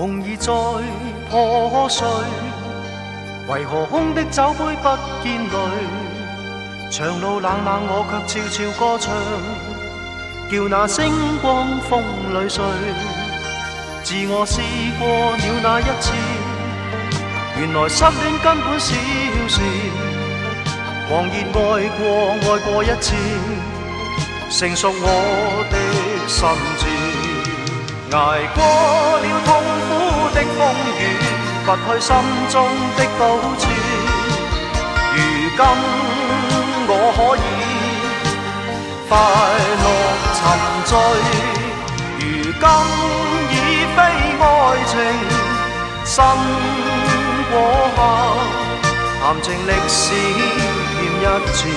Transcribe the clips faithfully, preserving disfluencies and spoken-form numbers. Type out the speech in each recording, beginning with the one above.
夢已再破碎，為何空的酒杯不見淚？長路冷冷，我卻悄悄歌唱，叫那星光風裏碎。自我試過了那一次，原來失戀根本小事。狂熱愛過愛過一次，成熟我的心智。捱過了痛苦的風雨，拔去心中的刀刺。如今我可以快樂沉醉，如今已非愛情新過客，談情歷史甜一次，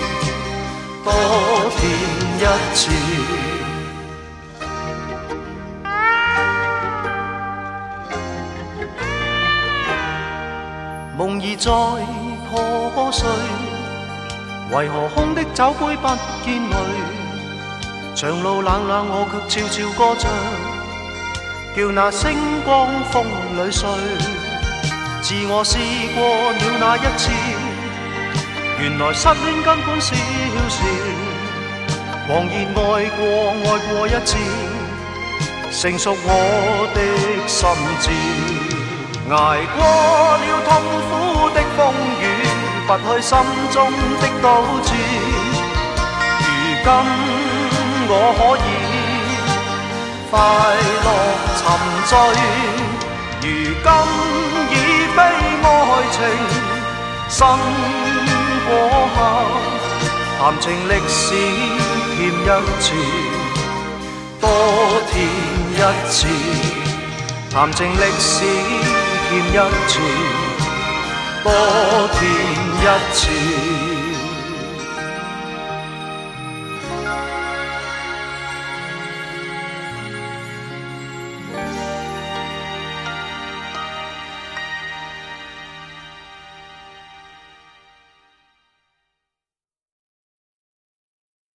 多甜一次。夢已再破碎，為何空的酒杯不見淚？長路冷冷，我卻悄悄歌唱，叫那星光風裏碎。自我試過了那一次，原來失戀根本小事。狂熱愛過愛過一次，成熟我的心智。捱過了痛苦的風雨，拔去心中的刀刺。如今我可以快樂沉醉，如今已非愛情新過客，談情歷史甜一次，多甜一次，談情歷史甜一次，多甜一次。